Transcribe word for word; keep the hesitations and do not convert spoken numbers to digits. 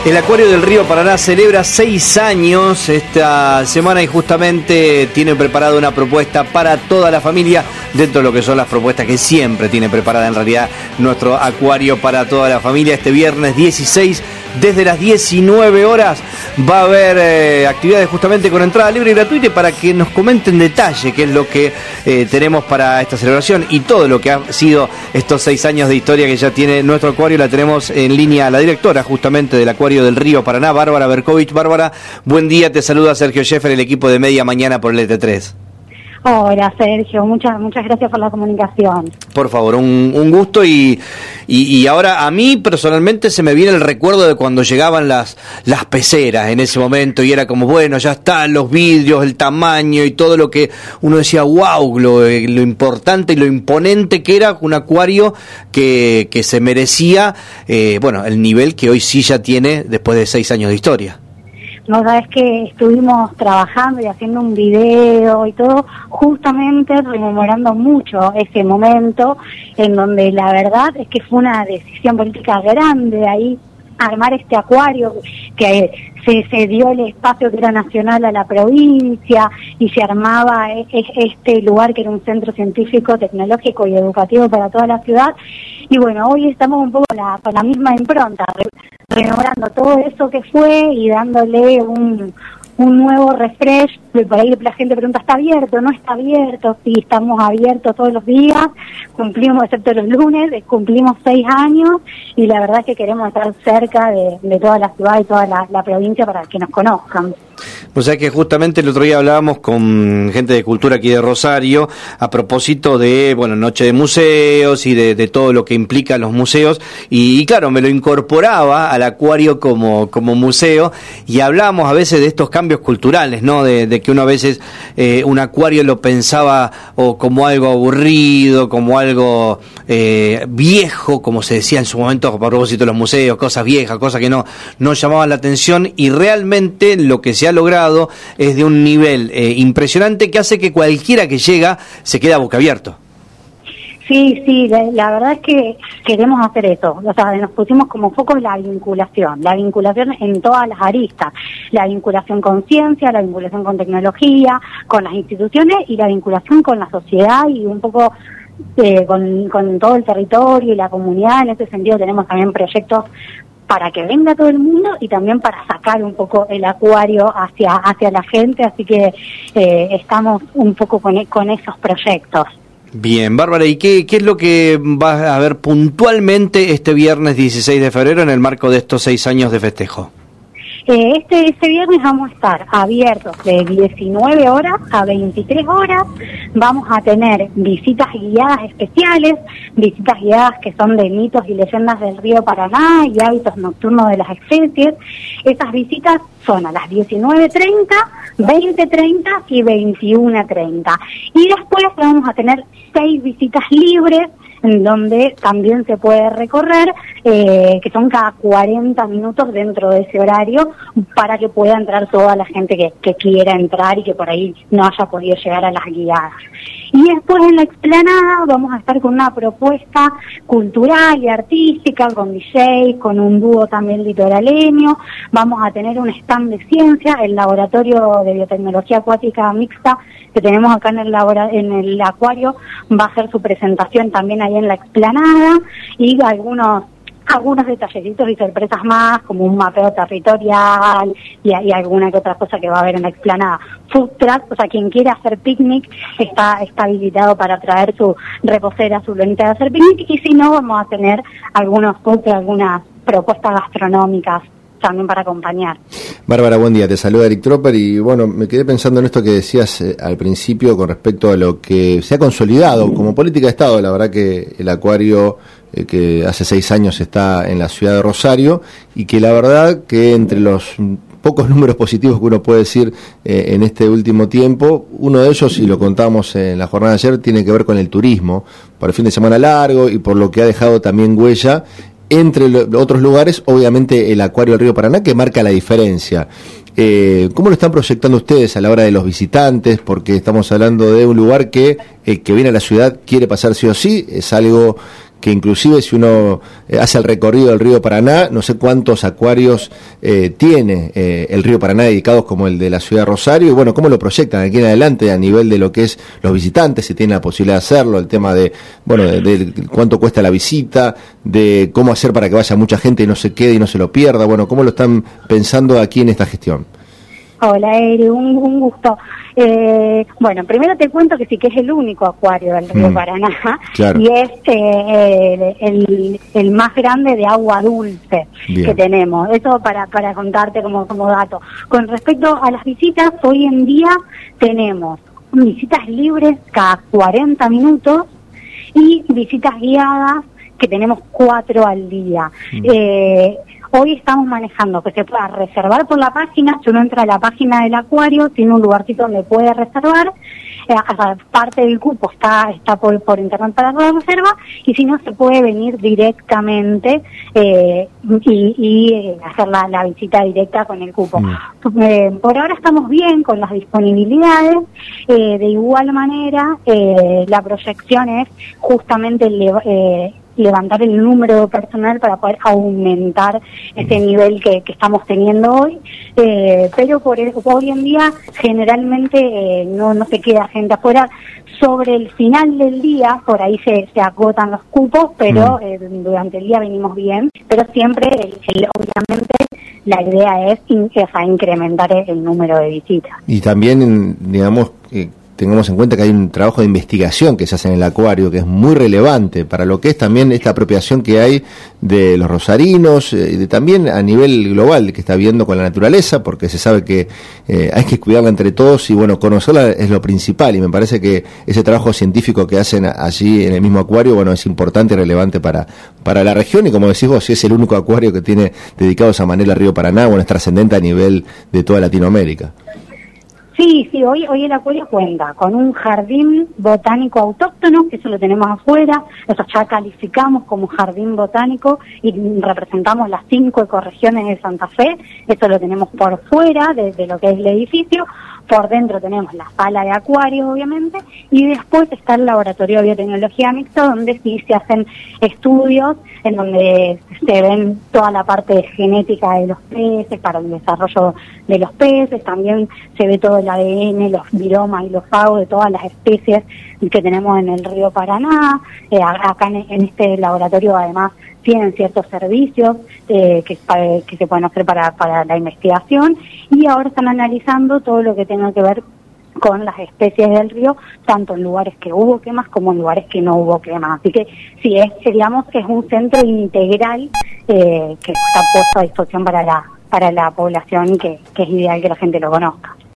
El Acuario del Río Paraná celebra seis años esta semana y justamente tiene preparada una propuesta para toda la familia, dentro de lo que son las propuestas que siempre tiene preparada en realidad nuestro Acuario para toda la familia. Este viernes dieciséis, desde las diecinueve horas, va a haber eh, actividades justamente con entrada libre y gratuita, y para que nos comente en detalle qué es lo que eh, tenemos para esta celebración y todo lo que ha sido estos seis años de historia que ya tiene nuestro Acuario. La tenemos en línea a la directora justamente del Acuario del Río Paraná, Bárbara Berkovich. Bárbara, buen día, te saluda Sergio Sheffer, el equipo de Media Mañana por el E T tres. Hola Sergio, muchas muchas gracias por la comunicación. Por favor, un, un gusto y, y, y ahora a mí personalmente se me viene el recuerdo de cuando llegaban las, las peceras en ese momento y era como, bueno, ya están los vidrios, el tamaño y todo lo que uno decía, wow, lo, lo importante y lo imponente que era un acuario que, que se merecía, eh, bueno, el nivel que hoy sí ya tiene después de seis años de historia. No, sabes que estuvimos trabajando y haciendo un video y todo, justamente rememorando mucho ese momento en donde la verdad es que fue una decisión política grande ahí, armar este acuario, que se, se dio el espacio que era nacional a la provincia y se armaba este lugar que era un centro científico, tecnológico y educativo para toda la ciudad. Y bueno, hoy estamos un poco con la, con la misma impronta, rememorando todo eso que fue y dándole un, un nuevo refresh. Por ahí la gente pregunta, ¿está abierto? ¿No está abierto? Sí, estamos abiertos todos los días, cumplimos, excepto los lunes, cumplimos seis años y la verdad es que queremos estar cerca de, de toda la ciudad y toda la, la provincia para que nos conozcan. O sea que justamente el otro día hablábamos con gente de cultura aquí de Rosario a propósito de, bueno, Noche de Museos y de, de todo lo que implica los museos y, y claro, me lo incorporaba al acuario como, como museo y hablábamos a veces de estos cambios culturales, ¿no? De, de que uno a veces eh, un acuario lo pensaba o como algo aburrido, como algo eh, viejo, como se decía en su momento a propósito de los museos, cosas viejas, cosas que no, no llamaban la atención, y realmente lo que se ha logrado es de un nivel eh, impresionante que hace que cualquiera que llega se queda boquiabierto. Sí, sí, la, la verdad es que queremos hacer eso, o sea, nos pusimos como foco la vinculación, la vinculación en todas las aristas, la vinculación con ciencia, la vinculación con tecnología, con las instituciones y la vinculación con la sociedad y un poco eh, con, con todo el territorio y la comunidad. En ese sentido tenemos también proyectos para que venga todo el mundo y también para sacar un poco el acuario hacia hacia la gente, así que eh, estamos un poco con, con esos proyectos. Bien, Bárbara, ¿y qué, qué es lo que va a haber puntualmente este viernes dieciséis de febrero en el marco de estos seis años de festejo? Eh, este, este viernes vamos a estar abiertos de diecinueve horas a veintitrés horas, vamos a tener visitas guiadas especiales, visitas guiadas que son de mitos y leyendas del río Paraná y hábitos nocturnos de las especies. Esas visitas son a las diecinueve treinta, veinte treinta y veintiuno treinta. Y después vamos a tener seis visitas libres, en donde también se puede recorrer, eh, que son cada cuarenta minutos dentro de ese horario, para que pueda entrar toda la gente que, que quiera entrar y que por ahí no haya podido llegar a las guiadas. Y después en la explanada vamos a estar con una propuesta cultural y artística, con D Js, con un dúo también litoraleño, vamos a tener un stand de ciencia, el laboratorio de biotecnología acuática mixta que tenemos acá en el, labora, en el acuario, va a hacer su presentación también ahí en la explanada, y algunos algunos detallecitos y sorpresas más, como un mapeo territorial y, y alguna que otra cosa que va a haber en la explanada. Food truck, o sea, quien quiera hacer picnic está, está habilitado para traer su reposera, su lonita de hacer picnic, y si no, vamos a tener algunos food truck, algunas propuestas gastronómicas también para acompañar. Bárbara, buen día, te saluda Eric Tropper y bueno, me quedé pensando en esto que decías eh, al principio con respecto a lo que se ha consolidado como política de Estado. La verdad que el acuario eh, que hace seis años está en la ciudad de Rosario y que la verdad que entre los pocos números positivos que uno puede decir eh, en este último tiempo, uno de ellos, y lo contamos en la jornada de ayer, tiene que ver con el turismo, por el fin de semana largo y por lo que ha dejado también huella entre lo, otros lugares, obviamente el acuario del río Paraná, que marca la diferencia. Eh, ¿Cómo lo están proyectando ustedes a la hora de los visitantes? Porque estamos hablando de un lugar que el que viene a la ciudad quiere pasar sí o sí, es algo que inclusive si uno eh, hace el recorrido del río Paraná, no sé cuántos acuarios eh, tiene eh, el río Paraná dedicados como el de la ciudad de Rosario, y bueno, cómo lo proyectan aquí en adelante a nivel de lo que es los visitantes, si tienen la posibilidad de hacerlo, el tema de, bueno, de, de cuánto cuesta la visita, de cómo hacer para que vaya mucha gente y no se quede y no se lo pierda, bueno, cómo lo están pensando aquí en esta gestión. Hola, Eri, un, un gusto. Eh, bueno, primero te cuento que sí que es el único acuario del río mm, Paraná, claro. Y es eh, el, el más grande de agua dulce. Bien. Que tenemos. Eso para para contarte como, como dato. Con respecto a las visitas, hoy en día tenemos visitas libres cada cuarenta minutos y visitas guiadas que tenemos cuatro al día. Mm. Eh, Hoy estamos manejando que se pueda reservar por la página. Si uno entra a la página del acuario, tiene un lugarcito donde puede reservar. Eh, parte del cupo está está por, por internet para la reserva, y si no, se puede venir directamente eh, y, y eh, hacer la, la visita directa con el cupo. Mm. Eh, por ahora estamos bien con las disponibilidades. Eh, de igual manera, eh, la proyección es justamente el eh, levantar el número de personal para poder aumentar ese nivel que, que estamos teniendo hoy, eh, pero por el, hoy en día generalmente eh, no, no se queda gente afuera. Sobre el final del día, por ahí se, se agotan los cupos, pero eh, durante el día venimos bien, pero siempre, el, el, obviamente, la idea es in, o sea, incrementar el, el número de visitas. Y también, digamos, eh, tengamos en cuenta que hay un trabajo de investigación que se hace en el acuario que es muy relevante para lo que es también esta apropiación que hay de los rosarinos y eh, de también a nivel global que está viendo con la naturaleza, porque se sabe que eh, hay que cuidarla entre todos y bueno, conocerla es lo principal, y me parece que ese trabajo científico que hacen allí en el mismo acuario, bueno, es importante y relevante para, para la región, y como decís vos, si es el único acuario que tiene dedicado de esa manera al río Paraná, bueno, es trascendente a nivel de toda Latinoamérica. Sí, sí, hoy hoy el acuario cuenta con un jardín botánico autóctono, que eso lo tenemos afuera, eso ya calificamos como jardín botánico y representamos las cinco ecorregiones de Santa Fe, eso lo tenemos por fuera de, de lo que es el edificio. Por dentro tenemos la sala de acuarios, obviamente, y después está el laboratorio de biotecnología mixta, donde sí se hacen estudios en donde se ven toda la parte genética de los peces para el desarrollo de los peces, también se ve todo el A D N, los viromas y los fagos de todas las especies que tenemos en el río Paraná. Eh, acá en, en este laboratorio además tienen ciertos servicios eh, que, que se pueden hacer para, para la investigación, y ahora están analizando todo lo que tenga que ver con las especies del río, tanto en lugares que hubo quemas como en lugares que no hubo quemas. Así que sí, es, digamos, es un centro integral eh, que está puesto a disposición para la para la población, que, que es ideal que la gente lo conozca.